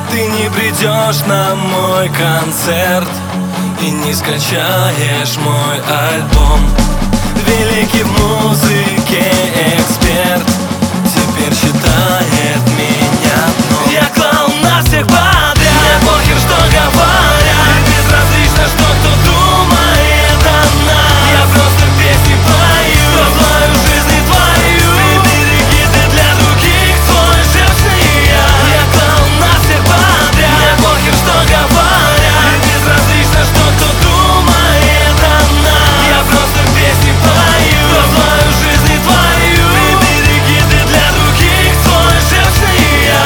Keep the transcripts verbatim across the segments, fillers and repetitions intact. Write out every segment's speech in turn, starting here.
Ты не придешь на мой концерт и не скачаешь мой альбом. Великий в музыке эксперт теперь считает меня дном. Я клоун на всех подряд, мне похер, что говорят, безразлично, что кто думает о нас. Я просто песни пою, злою жизнь твою. Ты береги, ты для других твой шерстный я. Я клоун на всех подряд, мне похер, что говорят, безразлично, что кто думает о нас. Я просто песни пою, злою жизнь твою. Ты береги, ты для других твой шерстный я.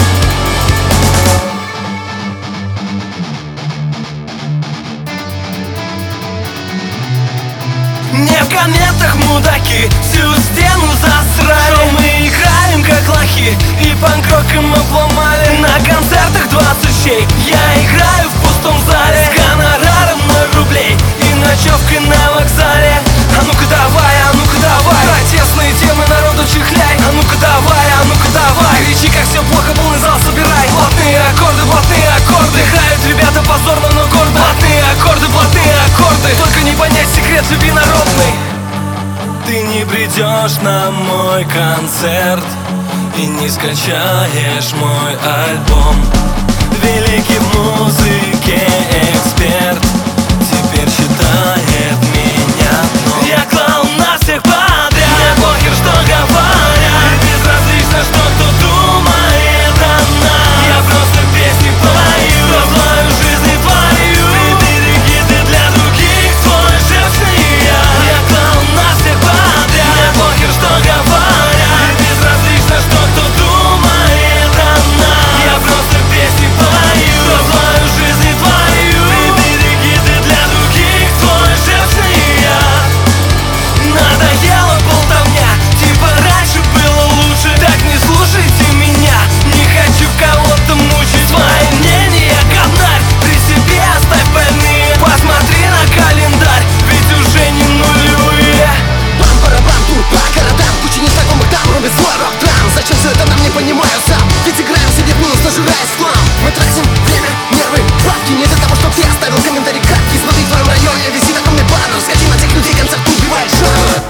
Не в комментах мудаки всю стену засрали, что мы играем как лохи и панк-роком обломали. На концертах двадцать щей, я играю в пустом зале, с гонораром ноль рублей и ночевкой на вокзале. А ну-ка давай, а ну-ка давай, протестные темы народу чихляй. А ну-ка давай, а ну-ка давай, кричи, как все плохо, полный зал собирай. Блатные аккорды, блатные аккорды, играют ребята позорно, но гордо. Блатные аккорды, блатные аккорды, только не понять секрет любви народный. Ты не придешь на мой концерт и не скачаешь мой альбом. Великий в музыке эксперт теперь считает меня дном. Я клоун на всех подряд, мне похер, что говорят, безразлично, что кто думает о нас. Я просто песни пою, злою жизнь твою. Ты береги, ты для других твой шерстный я. Я клоун на всех подряд, мне похер, что говорят, безразлично, что кто думает о нас. Я просто песни пою, злою жизнь твою. Ты береги, ты для других твой шерстный я. Надоела болтовня, типа раньше было лучше. Так не слушайте меня, не хочу кого-то мучить. Свои мнения, говнарь, при себе оставь больные. Посмотри на календарь, ведь уже не нулевые. Пам-парабам, тут по городам, куча незнакомых там рубит свой рок-драм. Зачем все это нам, не понимаю сам, ведь играем себе в минус, нажираясь в хлам. Мы тратим время, нервы, бабки не для того, чтоб ты оставил комментарий краткий. Смотри, в твоем районе висит огромный баннер, сходи на тех людей, концерт убивает жанр.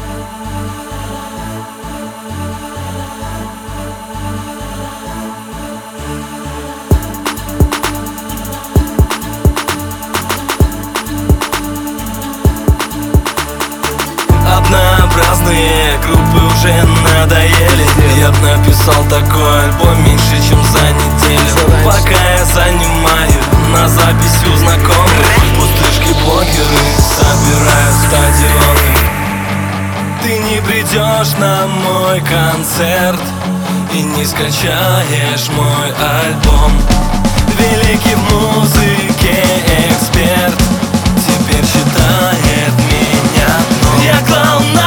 Однообразные группы уже надоели. Я б написал такой альбом меньше, чем за неделю. Пока я занимаю на запись у знакомых, пустышки-блогеры собирают стадионы. Ты не придешь на мой концерт и не скачаешь мой альбом. Великий в музыке эксперт теперь считает меня дном. Я клоун